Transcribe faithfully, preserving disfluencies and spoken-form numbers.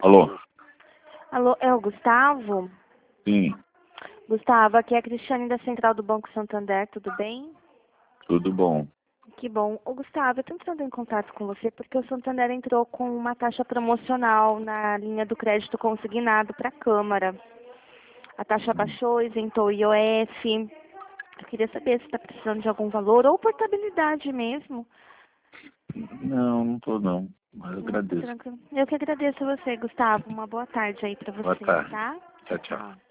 Alô? Alô, é o Gustavo? Sim, Gustavo, aqui é a Cristiane da Central do Banco Santander, tudo bem? tudo bom. Que bom. Ô, Gustavo, eu estou entrando em contato com você porque o Santander entrou com uma taxa promocional na linha do crédito consignado para a Câmara. A taxa baixou, isentou o I O F. Eu queria saber se está precisando de algum valor ou portabilidade mesmo. Não, não tô não, mas eu Não, tá agradeço. tranquilo. Eu que agradeço a você, Gustavo. Uma boa tarde aí para Boa você, tarde. tá? Tchau, tchau.